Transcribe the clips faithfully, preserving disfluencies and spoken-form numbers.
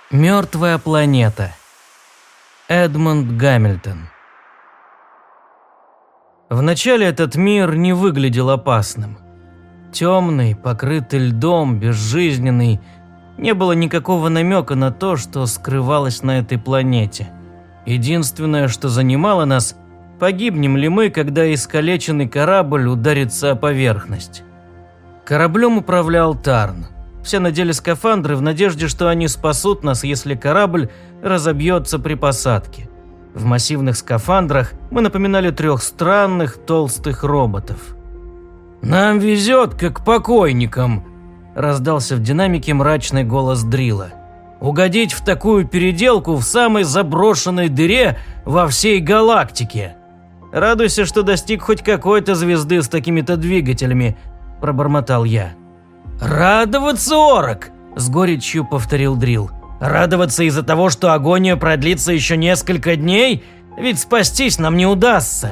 Мертвая планета. Эдмунд Гамильтон. Вначале этот мир не выглядел опасным. Темный, покрытый льдом, безжизненный. Не было никакого намека на то, что скрывалось на этой планете. Единственное, что занимало нас – погибнем ли мы, когда искалеченный корабль ударится о поверхность. Кораблем управлял Тарн. Все надели скафандры в надежде, что они спасут нас, если корабль разобьется при посадке. В массивных скафандрах мы напоминали трех странных толстых роботов. «Нам везет, как покойникам», – раздался в динамике мрачный голос Дрила. «Угодить в такую переделку в самой заброшенной дыре во всей галактике. Радуйся, что достиг хоть какой-то звезды с такими-то двигателями», – пробормотал я. «Радоваться, Орок!» – с горечью повторил Дрил. «Радоваться из-за того, что агония продлится еще несколько дней? Ведь спастись нам не удастся!»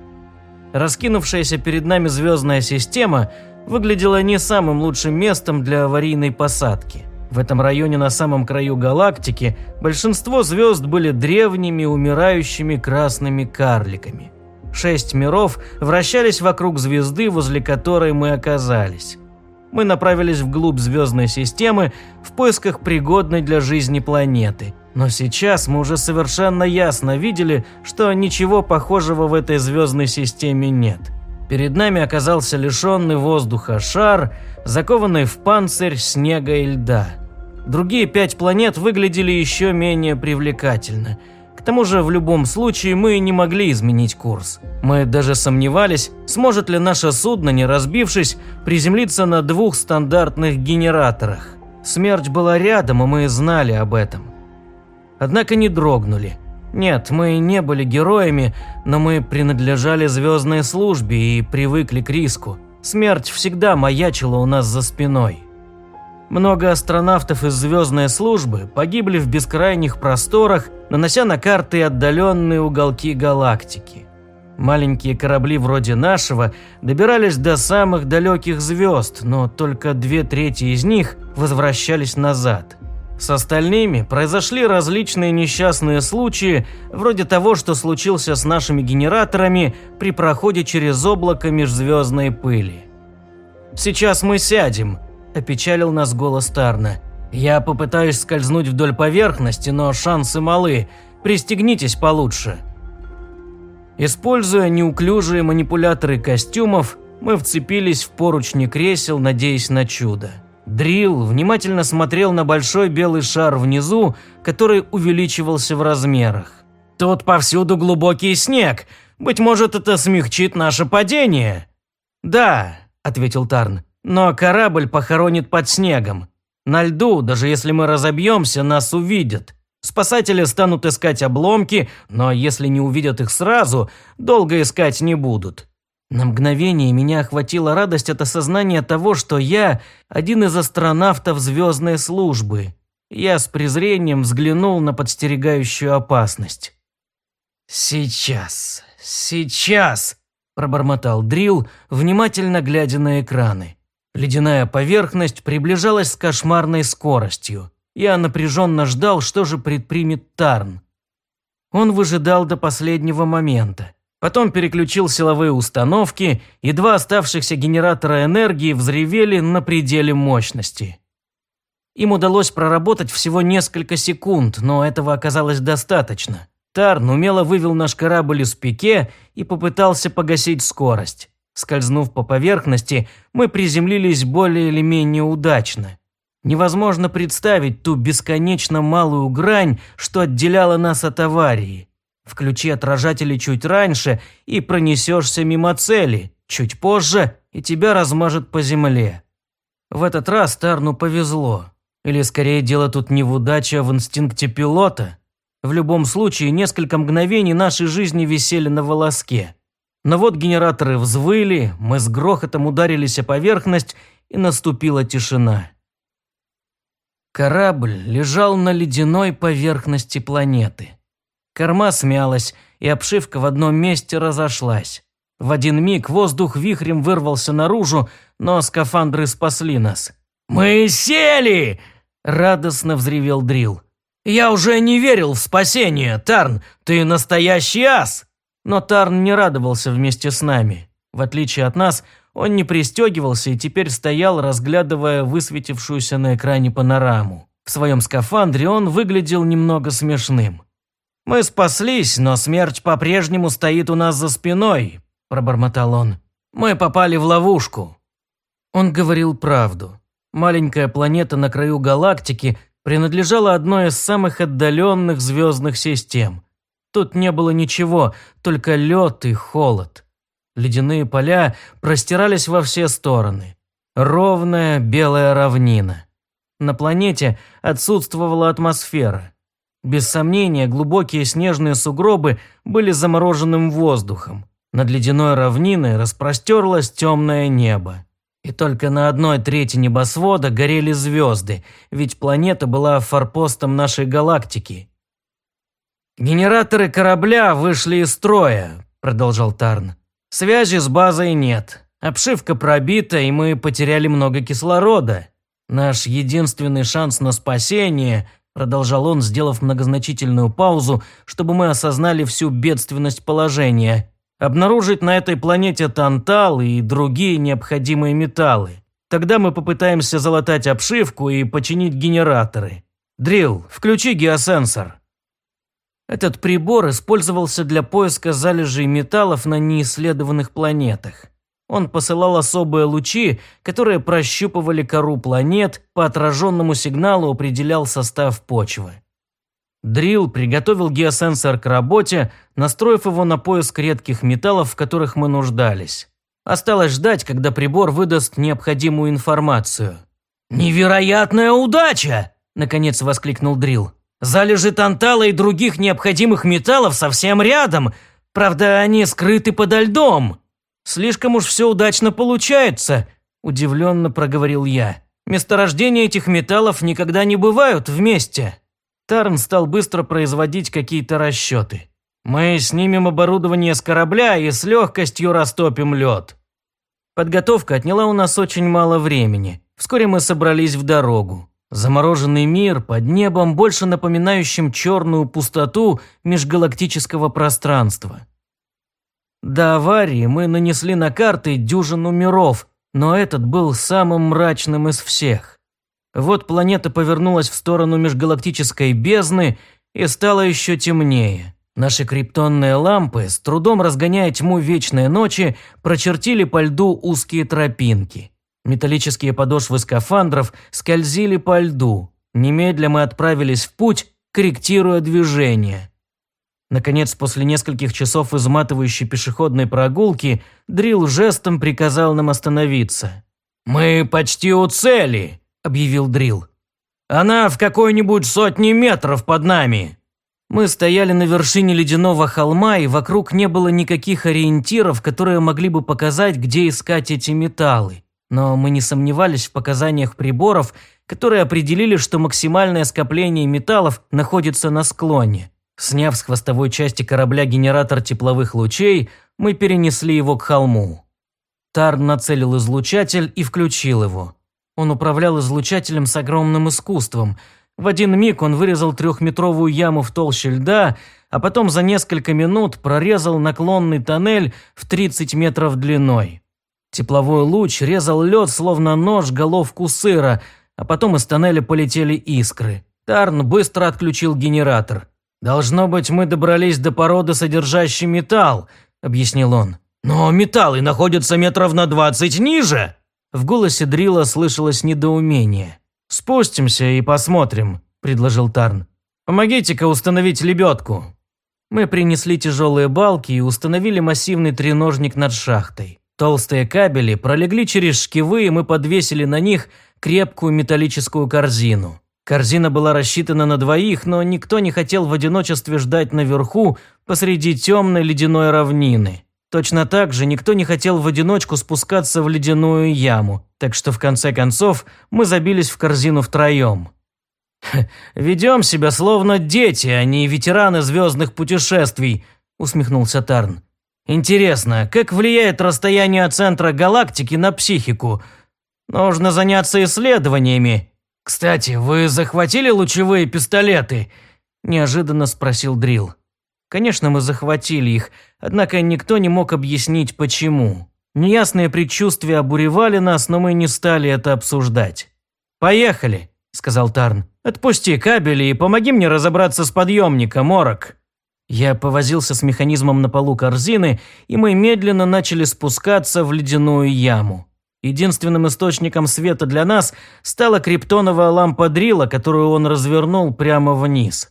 Раскинувшаяся перед нами звездная система выглядела не самым лучшим местом для аварийной посадки. В этом районе на самом краю галактики большинство звезд были древними, умирающими красными карликами. Шесть миров вращались вокруг звезды, возле которой мы оказались. Мы направились вглубь звездной системы в поисках пригодной для жизни планеты. Но сейчас мы уже совершенно ясно видели, что ничего похожего в этой звездной системе нет. Перед нами оказался лишенный воздуха шар, закованный в панцирь снега и льда. Другие пять планет выглядели еще менее привлекательно. К тому же в любом случае мы не могли изменить курс. Мы даже сомневались, сможет ли наше судно, не разбившись, приземлиться на двух стандартных генераторах. Смерть была рядом, и мы знали об этом. Однако не дрогнули. Нет, мы не были героями, но мы принадлежали звездной службе и привыкли к риску. Смерть всегда маячила у нас за спиной. Много астронавтов из звездной службы погибли в бескрайних просторах, нанося на карты отдаленные уголки галактики. Маленькие корабли вроде нашего добирались до самых далеких звезд, но только две трети из них возвращались назад. С остальными произошли различные несчастные случаи, вроде того, что случился с нашими генераторами при проходе через облако межзвездной пыли. «Сейчас мы сядем», – опечалил нас голос Тарна. «Я попытаюсь скользнуть вдоль поверхности, но шансы малы. Пристегнитесь получше». Используя неуклюжие манипуляторы костюмов, мы вцепились в поручни кресел, надеясь на чудо. Дрил внимательно смотрел на большой белый шар внизу, который увеличивался в размерах. «Тут повсюду глубокий снег. Быть может, это смягчит наше падение?» «Да», – ответил Тарн. «Но корабль похоронит под снегом. На льду, даже если мы разобьемся, нас увидят. Спасатели станут искать обломки, но если не увидят их сразу, долго искать не будут». На мгновение меня охватила радость от осознания того, что я один из астронавтов звездной службы. Я с презрением взглянул на подстерегающую опасность. «Сейчас, сейчас», – пробормотал Дрил, внимательно глядя на экраны. Ледяная поверхность приближалась с кошмарной скоростью. Я напряженно ждал, что же предпримет Тарн. Он выжидал до последнего момента. Потом переключил силовые установки, и два оставшихся генератора энергии взревели на пределе мощности. Им удалось проработать всего несколько секунд, но этого оказалось достаточно. Тарн умело вывел наш корабль из пике и попытался погасить скорость. Скользнув по поверхности, мы приземлились более или менее удачно. Невозможно представить ту бесконечно малую грань, что отделяла нас от аварии. Включи отражатели чуть раньше и пронесешься мимо цели, чуть позже и тебя размажет по земле. В этот раз Тарну повезло. Или скорее дело тут не в удаче, а в инстинкте пилота. В любом случае, несколько мгновений нашей жизни висели на волоске. Но вот генераторы взвыли, мы с грохотом ударились о поверхность, и наступила тишина. Корабль лежал на ледяной поверхности планеты. Корма смялась, и обшивка в одном месте разошлась. В один миг воздух вихрем вырвался наружу, но скафандры спасли нас. «Мы сели!» – радостно взревел Дрил. «Я уже не верил в спасение, Тарн, ты настоящий ас!» Но Тарн не радовался вместе с нами. В отличие от нас, он не пристегивался и теперь стоял, разглядывая высветившуюся на экране панораму. В своем скафандре он выглядел немного смешным. «Мы спаслись, но смерть по-прежнему стоит у нас за спиной», – пробормотал он. «Мы попали в ловушку». Он говорил правду. Маленькая планета на краю галактики принадлежала одной из самых отдаленных звездных систем. Тут не было ничего, только лед и холод. Ледяные поля простирались во все стороны. Ровная белая равнина. На планете отсутствовала атмосфера. Без сомнения, глубокие снежные сугробы были замороженным воздухом. Над ледяной равниной распростерлось темное небо. И только на одной трети небосвода горели звезды, ведь планета была форпостом нашей галактики. «Генераторы корабля вышли из строя», – продолжал Тарн. «Связи с базой нет. Обшивка пробита, и мы потеряли много кислорода. Наш единственный шанс на спасение», – продолжал он, сделав многозначительную паузу, чтобы мы осознали всю бедственность положения – обнаружить на этой планете тантал и другие необходимые металлы. Тогда мы попытаемся залатать обшивку и починить генераторы. Дрилл, включи геосенсор». Этот прибор использовался для поиска залежей металлов на неисследованных планетах. Он посылал особые лучи, которые прощупывали кору планет, по отраженному сигналу определял состав почвы. Дрилл приготовил геосенсор к работе, настроив его на поиск редких металлов, в которых мы нуждались. Осталось ждать, когда прибор выдаст необходимую информацию. «Невероятная удача!» – наконец воскликнул Дрилл. «Залежи тантала и других необходимых металлов совсем рядом. Правда, они скрыты подо льдом. Слишком уж все удачно получается», – удивленно проговорил я. «Месторождения этих металлов никогда не бывают вместе». Тарн стал быстро производить какие-то расчеты. «Мы снимем оборудование с корабля и с легкостью растопим лед». Подготовка отняла у нас очень мало времени. Вскоре мы собрались в дорогу. Замороженный мир под небом, больше напоминающим черную пустоту межгалактического пространства. До аварии мы нанесли на карты дюжину миров, но этот был самым мрачным из всех. Вот планета повернулась в сторону межгалактической бездны и стало еще темнее. Наши криптонные лампы, с трудом разгоняя тьму вечной ночи, прочертили по льду узкие тропинки. Металлические подошвы скафандров скользили по льду. Немедля мы отправились в путь, корректируя движение. Наконец, после нескольких часов изматывающей пешеходной прогулки, Дрилл жестом приказал нам остановиться. «Мы почти у цели», – объявил Дрилл. «Она в какой-нибудь сотне метров под нами». Мы стояли на вершине ледяного холма, и вокруг не было никаких ориентиров, которые могли бы показать, где искать эти металлы. Но мы не сомневались в показаниях приборов, которые определили, что максимальное скопление металлов находится на склоне. Сняв с хвостовой части корабля генератор тепловых лучей, мы перенесли его к холму. Тарн нацелил излучатель и включил его. Он управлял излучателем с огромным искусством. В один миг он вырезал трехметровую яму в толще льда, а потом за несколько минут прорезал наклонный тоннель в тридцать метров длиной. Тепловой луч резал лед, словно нож, головку сыра, а потом из тоннеля полетели искры. Тарн быстро отключил генератор. «Должно быть, мы добрались до породы, содержащей металл», – объяснил он. «Но металлы находятся метров на двадцать ниже!» В голосе Дрилла слышалось недоумение. «Спустимся и посмотрим», – предложил Тарн. «Помогите-ка установить лебедку». Мы принесли тяжелые балки и установили массивный треножник над шахтой. Толстые кабели пролегли через шкивы, и мы подвесили на них крепкую металлическую корзину. Корзина была рассчитана на двоих, но никто не хотел в одиночестве ждать наверху посреди темной ледяной равнины. Точно так же никто не хотел в одиночку спускаться в ледяную яму, так что в конце концов мы забились в корзину втроем. «Ведем себя словно дети, а не ветераны звездных путешествий», – усмехнулся Тарн. «Интересно, как влияет расстояние от центра галактики на психику? Нужно заняться исследованиями. «Кстати, вы захватили лучевые пистолеты?» – неожиданно спросил Дрил. Конечно, мы захватили их, однако никто не мог объяснить, почему. Неясные предчувствия обуревали нас, но мы не стали это обсуждать. «Поехали», – сказал Тарн. «Отпусти кабели и помоги мне разобраться с подъемником, Орок». Я повозился с механизмом на полу корзины, и мы медленно начали спускаться в ледяную яму. Единственным источником света для нас стала криптоновая лампа Дрила, которую он развернул прямо вниз.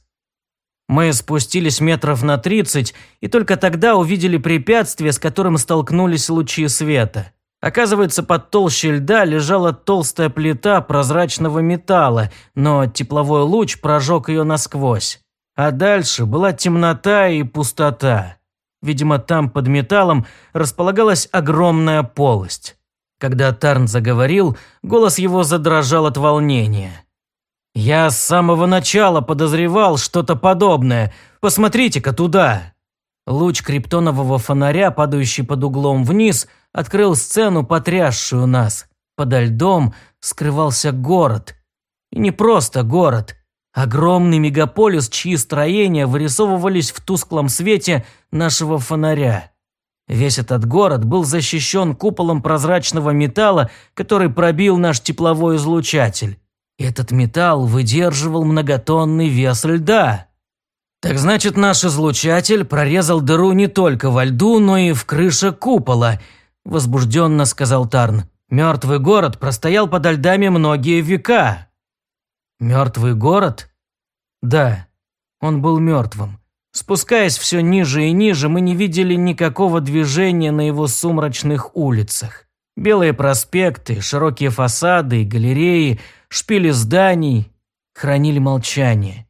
Мы спустились метров на тридцать, и только тогда увидели препятствие, с которым столкнулись лучи света. Оказывается, под толщей льда лежала толстая плита прозрачного металла, но тепловой луч прожег ее насквозь. А дальше была темнота и пустота. Видимо, там под металлом располагалась огромная полость. Когда Тарн заговорил, голос его задрожал от волнения. «Я с самого начала подозревал что-то подобное. Посмотрите-ка туда!» Луч криптонового фонаря, падающий под углом вниз, открыл сцену, потрясшую нас. Подо льдом скрывался город. И не просто город. Огромный мегаполис, чьи строения вырисовывались в тусклом свете нашего фонаря. Весь этот город был защищен куполом прозрачного металла, который пробил наш тепловой излучатель. Этот металл выдерживал многотонный вес льда. Так значит, наш излучатель прорезал дыру не только во льду, но и в крыше купола, возбужденно сказал Тарн. Мертвый город простоял подо льдами многие века. Мертвый город? Да, он был мертвым. Спускаясь все ниже и ниже, мы не видели никакого движения на его сумрачных улицах. Белые проспекты, широкие фасады, галереи, шпили зданий хранили молчание.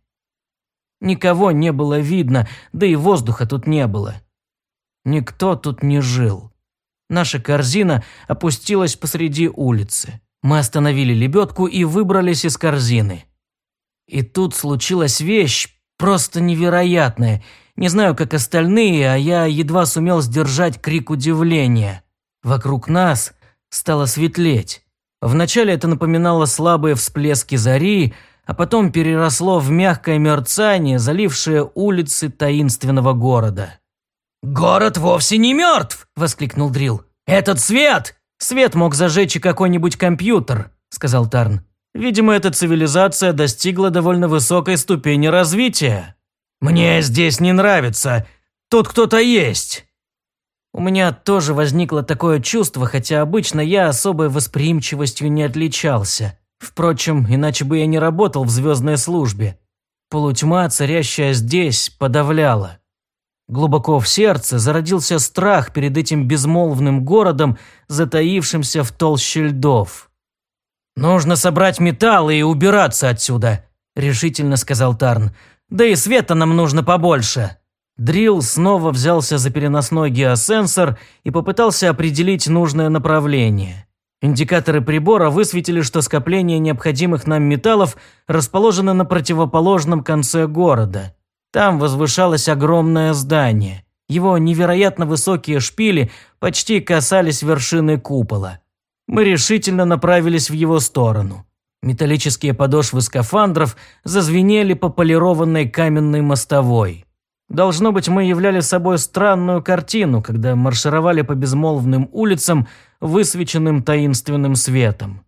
Никого не было видно, да и воздуха тут не было. Никто тут не жил. Наша корзина опустилась посреди улицы. Мы остановили лебедку и выбрались из корзины. И тут случилась вещь просто невероятная. Не знаю, как остальные, а я едва сумел сдержать крик удивления. Вокруг нас стало светлеть. Вначале это напоминало слабые всплески зари, а потом переросло в мягкое мерцание, залившее улицы таинственного города. «Город вовсе не мертв!» – воскликнул Дрил. «Этот свет!» «Свет мог зажечь и какой-нибудь компьютер», – сказал Тарн. «Видимо, эта цивилизация достигла довольно высокой ступени развития». «Мне здесь не нравится. Тут кто-то есть». У меня тоже возникло такое чувство, хотя обычно я особой восприимчивостью не отличался. Впрочем, иначе бы я не работал в звездной службе. Полутьма, царящая здесь, подавляла. Глубоко в сердце зародился страх перед этим безмолвным городом, затаившимся в толще льдов. «Нужно собрать металл и убираться отсюда», – решительно сказал Тарн. «Да и света нам нужно побольше». Дрил снова взялся за переносной геосенсор и попытался определить нужное направление. Индикаторы прибора высветили, что скопление необходимых нам металлов расположено на противоположном конце города. Там возвышалось огромное здание. Его невероятно высокие шпили почти касались вершины купола. Мы решительно направились в его сторону. Металлические подошвы скафандров зазвенели по полированной каменной мостовой. Должно быть, мы являли собой странную картину, когда маршировали по безмолвным улицам, высвеченным таинственным светом.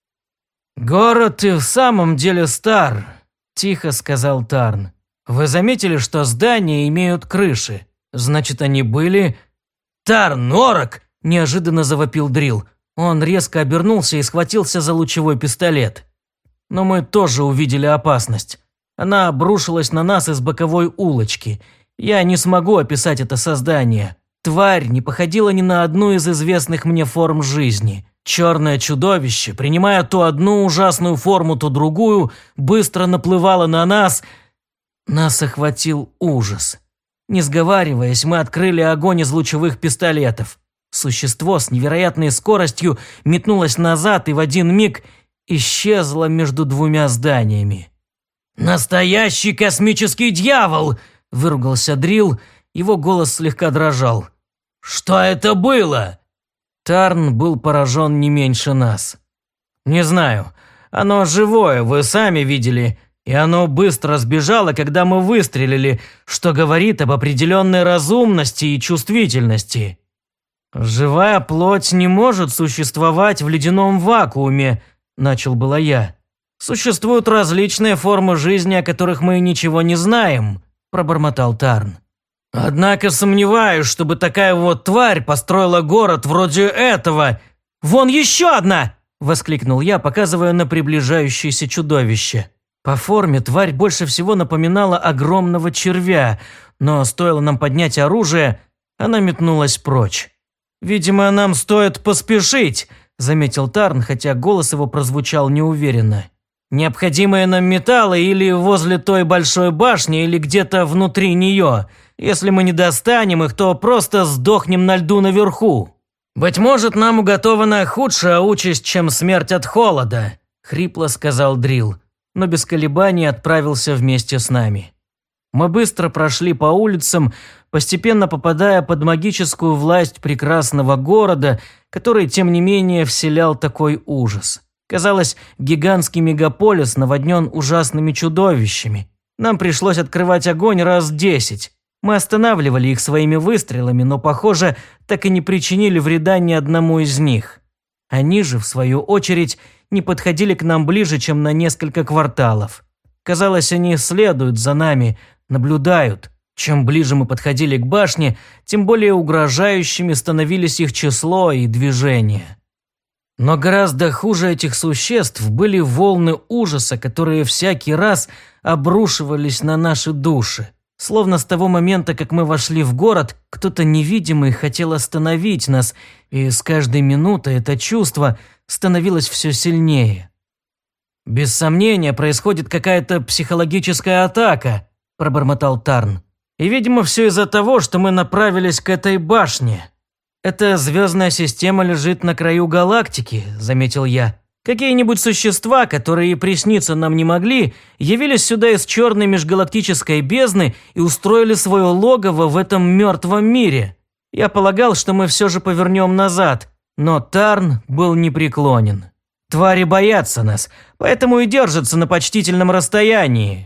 «Город и в самом деле стар», – тихо сказал Тарн. «Вы заметили, что здания имеют крыши? Значит, они были...» «Тарн, Орок!» – неожиданно завопил Дрил. Он резко обернулся и схватился за лучевой пистолет. Но мы тоже увидели опасность. Она обрушилась на нас из боковой улочки. Я не смогу описать это создание. Тварь не походила ни на одну из известных мне форм жизни. Черное чудовище, принимая то одну ужасную форму, то другую, быстро наплывало на нас. Нас охватил ужас. Не сговариваясь, мы открыли огонь из лучевых пистолетов. Существо с невероятной скоростью метнулось назад и в один миг исчезло между двумя зданиями. «Настоящий космический дьявол!» – выругался Дрил, его голос слегка дрожал. «Что это было?» Тарн был поражен не меньше нас. «Не знаю. Оно живое, вы сами видели. И оно быстро сбежало, когда мы выстрелили, что говорит об определенной разумности и чувствительности. «Живая плоть не может существовать в ледяном вакууме», – начал было я. «Существуют различные формы жизни, о которых мы ничего не знаем», – пробормотал Тарн. «Однако сомневаюсь, чтобы такая вот тварь построила город вроде этого. Вон еще одна!» – воскликнул я, показывая на приближающееся чудовище. По форме тварь больше всего напоминала огромного червя, но стоило нам поднять оружие, она метнулась прочь. «Видимо, нам стоит поспешить», – заметил Тарн, хотя голос его прозвучал неуверенно. «Необходимые нам металлы или возле той большой башни, или где-то внутри нее. Если мы не достанем их, то просто сдохнем на льду наверху. Быть может, нам уготована худшая участь, чем смерть от холода», – хрипло сказал Дрил, но без колебаний отправился вместе с нами. Мы быстро прошли по улицам, постепенно попадая под магическую власть прекрасного города, который, тем не менее, вселял такой ужас. Казалось, гигантский мегаполис наводнен ужасными чудовищами. Нам пришлось открывать огонь раз десять. Мы останавливали их своими выстрелами, но, похоже, так и не причинили вреда ни одному из них. Они же, в свою очередь, не подходили к нам ближе, чем на несколько кварталов. Казалось, они следуют за нами, наблюдают. Чем ближе мы подходили к башне, тем более угрожающими становились их число и движение. Но гораздо хуже этих существ были волны ужаса, которые всякий раз обрушивались на наши души. Словно с того момента, как мы вошли в город, кто-то невидимый хотел остановить нас, и с каждой минутой это чувство становилось все сильнее. «Без сомнения, происходит какая-то психологическая атака», – пробормотал Тарн. «И, видимо, все из-за того, что мы направились к этой башне. Эта звездная система лежит на краю галактики», – заметил я. «Какие-нибудь существа, которые и присниться нам не могли, явились сюда из черной межгалактической бездны и устроили свое логово в этом мертвом мире. Я полагал, что мы все же повернем назад, но Тарн был непреклонен. Твари боятся нас, поэтому и держатся на почтительном расстоянии».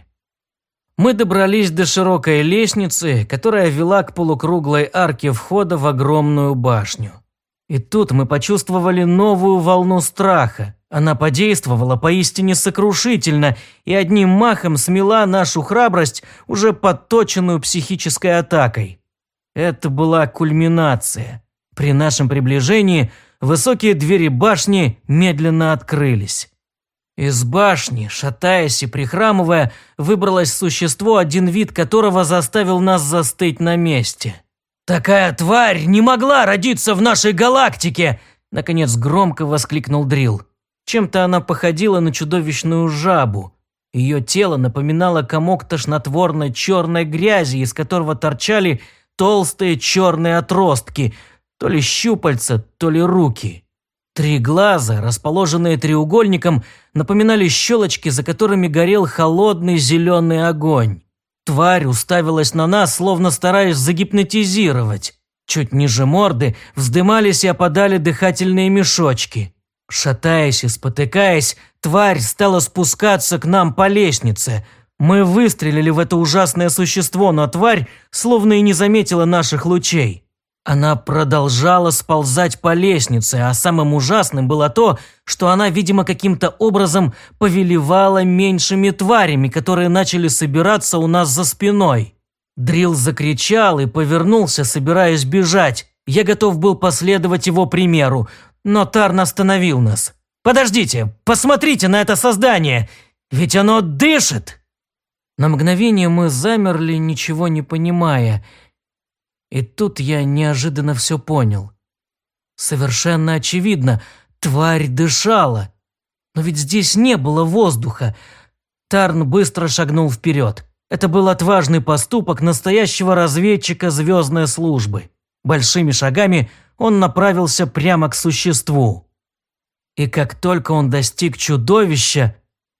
Мы добрались до широкой лестницы, которая вела к полукруглой арке входа в огромную башню. И тут мы почувствовали новую волну страха. Она подействовала поистине сокрушительно и одним махом смела нашу храбрость, уже подточенную психической атакой. Это была кульминация. При нашем приближении высокие двери башни медленно открылись. Из башни, шатаясь и прихрамывая, выбралось существо, один вид которого заставил нас застыть на месте. «Такая тварь не могла родиться в нашей галактике!» Наконец громко воскликнул Дрил. Чем-то она походила на чудовищную жабу. Ее тело напоминало комок тошнотворной черной грязи, из которого торчали толстые черные отростки, то ли щупальца, то ли руки. Три глаза, расположенные треугольником, напоминали щелочки, за которыми горел холодный зеленый огонь. Тварь уставилась на нас, словно стараясь загипнотизировать. Чуть ниже морды вздымались и опадали дыхательные мешочки. Шатаясь и спотыкаясь, тварь стала спускаться к нам по лестнице. Мы выстрелили в это ужасное существо, но тварь словно и не заметила наших лучей. Она продолжала сползать по лестнице, а самым ужасным было то, что она, видимо, каким-то образом повелевала меньшими тварями, которые начали собираться у нас за спиной. Дрил закричал и повернулся, собираясь бежать. Я готов был последовать его примеру, но Тарн остановил нас. «Подождите, посмотрите на это создание, ведь оно дышит!» На мгновение мы замерли, ничего не понимая. И тут я неожиданно все понял. Совершенно очевидно, тварь дышала. Но ведь здесь не было воздуха. Тарн быстро шагнул вперед. Это был отважный поступок настоящего разведчика звездной службы. Большими шагами он направился прямо к существу. И как только он достиг чудовища,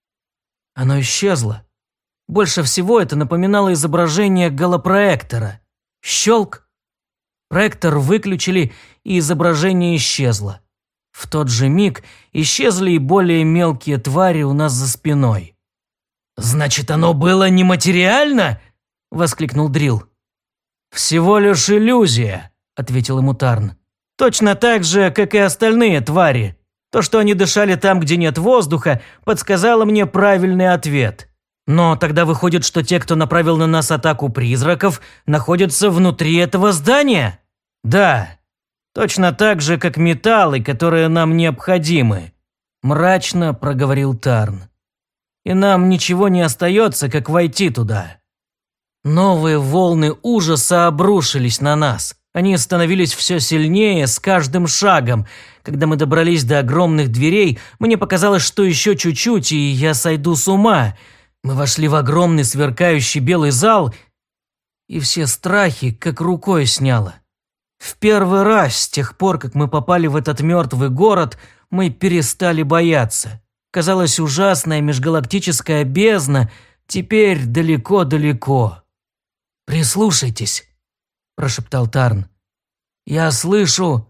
оно исчезло. Больше всего это напоминало изображение голопроектора. Щелк. Проектор выключили, и изображение исчезло. В тот же миг исчезли и более мелкие твари у нас за спиной. «Значит, оно было нематериально?» – воскликнул Дрил. «Всего лишь иллюзия», – ответил ему Тарн. «Точно так же, как и остальные твари. То, что они дышали там, где нет воздуха, подсказало мне правильный ответ. Но тогда выходит, что те, кто направил на нас атаку призраков, находятся внутри этого здания?» «Да, точно так же, как металлы, которые нам необходимы», – мрачно проговорил Тарн. «И нам ничего не остается, как войти туда». Новые волны ужаса обрушились на нас. Они становились все сильнее с каждым шагом. Когда мы добрались до огромных дверей, мне показалось, что еще чуть-чуть, и я сойду с ума. Мы вошли в огромный сверкающий белый зал, и все страхи как рукой сняло. В первый раз с тех пор, как мы попали в этот мертвый город, мы перестали бояться. Казалось, ужасная межгалактическая бездна теперь далеко-далеко. «Прислушайтесь», – прошептал Тарн. «Я слышу...»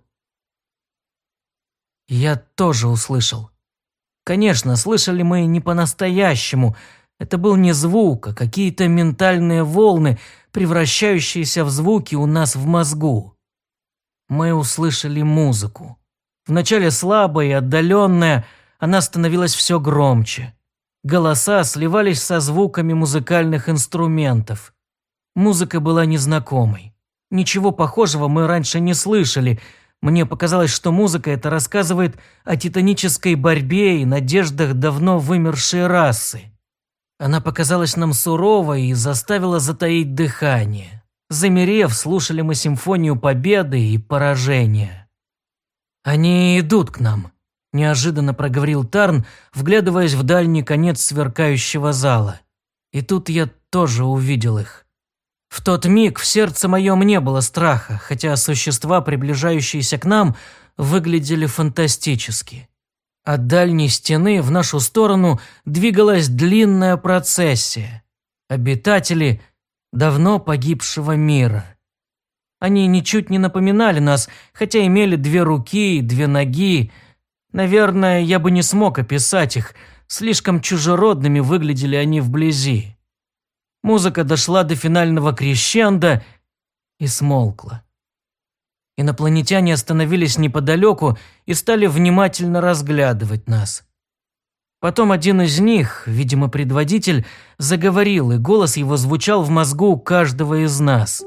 Я тоже услышал. Конечно, слышали мы не по-настоящему. Это был не звук, а какие-то ментальные волны, превращающиеся в звуки у нас в мозгу. Мы услышали музыку. Вначале слабая и отдаленная, она становилась все громче. Голоса сливались со звуками музыкальных инструментов. Музыка была незнакомой. Ничего похожего мы раньше не слышали. Мне показалось, что музыка эта рассказывает о титанической борьбе и надеждах давно вымершей расы. Она показалась нам суровой и заставила затаить дыхание. Замерев, слушали мы симфонию победы и поражения. «Они идут к нам», – неожиданно проговорил Тарн, вглядываясь в дальний конец сверкающего зала. И тут я тоже увидел их. В тот миг в сердце моем не было страха, хотя существа, приближающиеся к нам, выглядели фантастически. От дальней стены в нашу сторону двигалась длинная процессия. Обитатели давно погибшего мира. Они ничуть не напоминали нас, хотя имели две руки и две ноги. Наверное, я бы не смог описать их, слишком чужеродными выглядели они вблизи. Музыка дошла до финального крещендо и смолкла. Инопланетяне остановились неподалеку и стали внимательно разглядывать нас. Потом один из них, видимо предводитель, заговорил, и голос его звучал в мозгу каждого из нас.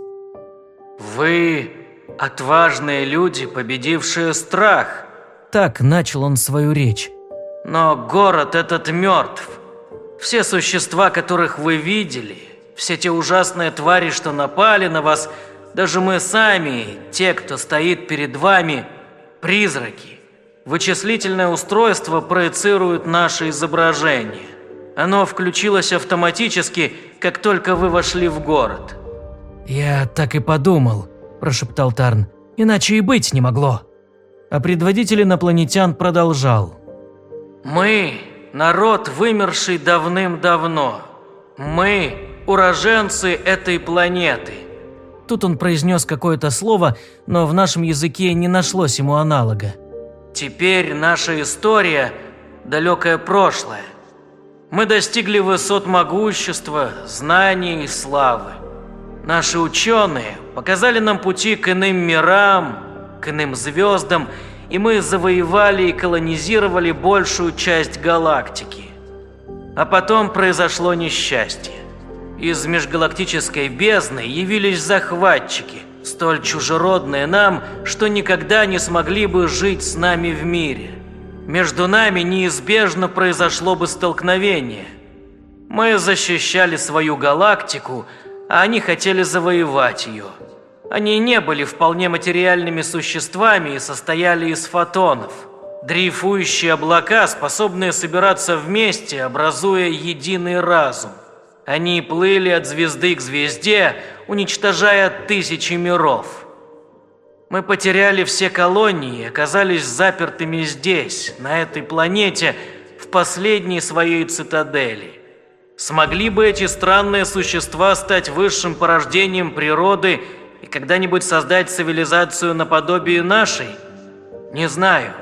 «Вы отважные люди, победившие страх», – так начал он свою речь. «Но город этот мертв. Все существа, которых вы видели, все те ужасные твари, что напали на вас, даже мы сами, те, кто стоит перед вами, призраки. Вычислительное устройство проецирует наше изображение. Оно включилось автоматически, как только вы вошли в город». «Я так и подумал», – прошептал Тарн, – «иначе и быть не могло». А предводитель инопланетян продолжал. «Мы – народ, вымерший давным-давно. Мы – уроженцы этой планеты». Тут он произнес какое-то слово, но в нашем языке не нашлось ему аналога. «Теперь наша история – далекое прошлое. Мы достигли высот могущества, знаний и славы. Наши ученые показали нам пути к иным мирам, к иным звездам, и мы завоевали и колонизировали большую часть галактики. А потом произошло несчастье. Из межгалактической бездны явились захватчики, столь чужеродные нам, что никогда не смогли бы жить с нами в мире. Между нами неизбежно произошло бы столкновение. Мы защищали свою галактику, а они хотели завоевать ее. Они не были вполне материальными существами и состояли из фотонов. Дрейфующие облака, способные собираться вместе, образуя единый разум. Они плыли от звезды к звезде, уничтожая тысячи миров. Мы потеряли все колонии и оказались запертыми здесь, на этой планете, в последней своей цитадели. Смогли бы эти странные существа стать высшим порождением природы и когда-нибудь создать цивилизацию наподобие нашей? Не знаю.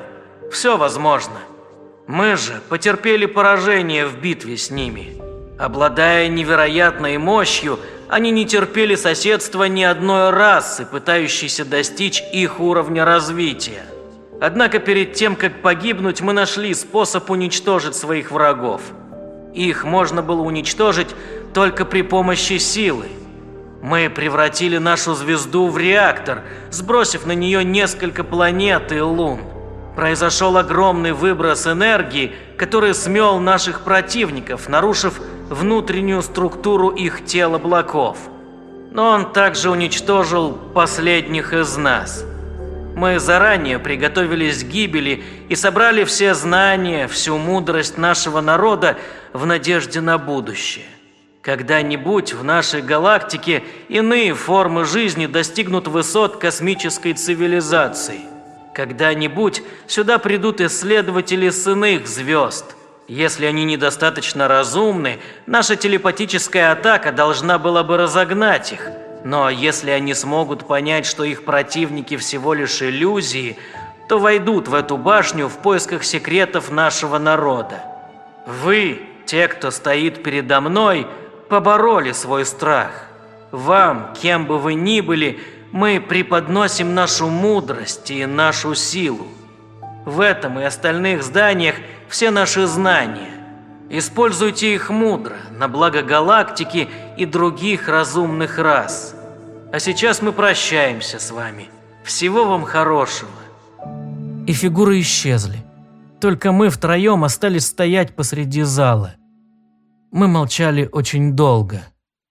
Все возможно. Мы же потерпели поражение в битве с ними. Обладая невероятной мощью, они не терпели соседства ни одной расы, пытающейся достичь их уровня развития. Однако перед тем, как погибнуть, мы нашли способ уничтожить своих врагов. Их можно было уничтожить только при помощи силы. Мы превратили нашу звезду в реактор, сбросив на нее несколько планет и лун. Произошел огромный выброс энергии, который смел наших противников, нарушив внутреннюю структуру их тел облаков. Но он также уничтожил последних из нас. Мы заранее приготовились к гибели и собрали все знания, всю мудрость нашего народа в надежде на будущее. Когда-нибудь в нашей галактике иные формы жизни достигнут высот космической цивилизации. Когда-нибудь сюда придут исследователи с иных звезд. Если они недостаточно разумны, наша телепатическая атака должна была бы разогнать их. Но если они смогут понять, что их противники всего лишь иллюзии, то войдут в эту башню в поисках секретов нашего народа. Вы, те, кто стоит передо мной, побороли свой страх. Вам, кем бы вы ни были, мы преподносим нашу мудрость и нашу силу. В этом и остальных зданиях все наши знания. Используйте их мудро, на благо галактики и других разумных рас. А сейчас мы прощаемся с вами. Всего вам хорошего. И фигуры исчезли. Только мы втроем остались стоять посреди зала. Мы молчали очень долго.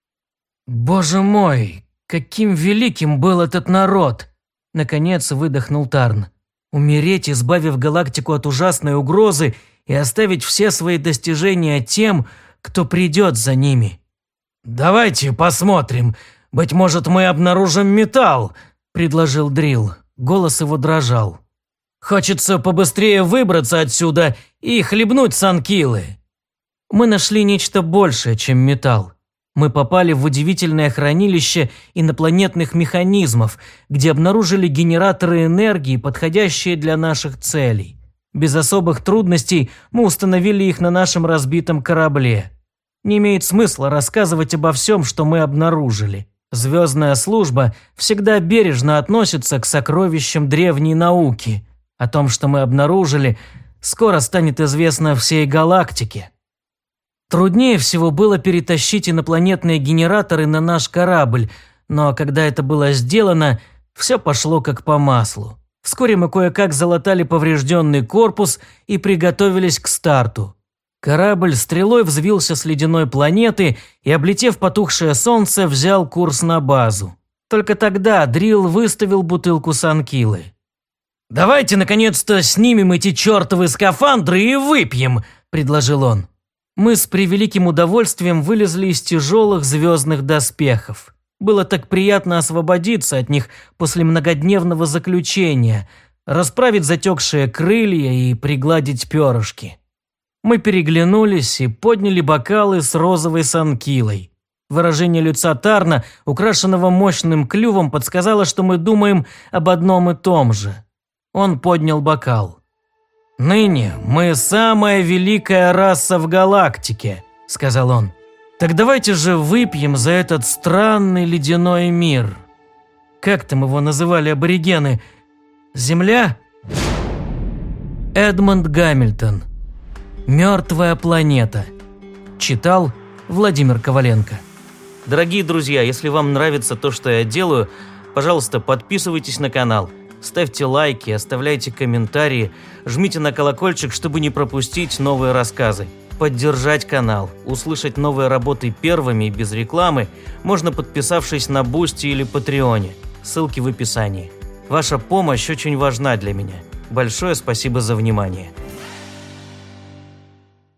«Боже мой, каким великим был этот народ!» Наконец выдохнул Тарн. «Умереть, избавив галактику от ужасной угрозы, и оставить все свои достижения тем, кто придет за ними». «Давайте посмотрим. Быть может, мы обнаружим металл», – предложил Дрил. Голос его дрожал. «Хочется побыстрее выбраться отсюда и хлебнуть санкилы». Мы нашли нечто большее, чем металл. Мы попали в удивительное хранилище инопланетных механизмов, где обнаружили генераторы энергии, подходящие для наших целей. Без особых трудностей мы установили их на нашем разбитом корабле. Не имеет смысла рассказывать обо всем, что мы обнаружили. Звездная служба всегда бережно относится к сокровищам древней науки. О том, что мы обнаружили, скоро станет известно всей галактике. Труднее всего было перетащить инопланетные генераторы на наш корабль, но когда это было сделано, все пошло как по маслу. Вскоре мы кое-как залатали поврежденный корпус и приготовились к старту. Корабль стрелой взвился с ледяной планеты и, облетев потухшее солнце, взял курс на базу. Только тогда Дрил выставил бутылку санкилы. «Давайте, наконец-то, снимем эти чертовы скафандры и выпьем», – предложил он. Мы с превеликим удовольствием вылезли из тяжелых звездных доспехов. Было так приятно освободиться от них после многодневного заключения, расправить затекшие крылья и пригладить перышки. Мы переглянулись и подняли бокалы с розовой санкилой. Выражение лица Тарна, украшенного мощным клювом, подсказало, что мы думаем об одном и том же. Он поднял бокал. «Ныне мы самая великая раса в галактике», – сказал он. «Так давайте же выпьем за этот странный ледяной мир. Как там его называли аборигены? Земля?» Эдмонд Гамильтон. «Мертвая планета». Читал Владимир Коваленко. Дорогие друзья, если вам нравится то, что я делаю, пожалуйста, подписывайтесь на канал. Ставьте лайки, оставляйте комментарии, жмите на колокольчик, чтобы не пропустить новые рассказы. Поддержать канал, услышать новые работы первыми и без рекламы можно, подписавшись на Бусти или Патреоне. Ссылки в описании. Ваша помощь очень важна для меня. Большое спасибо за внимание.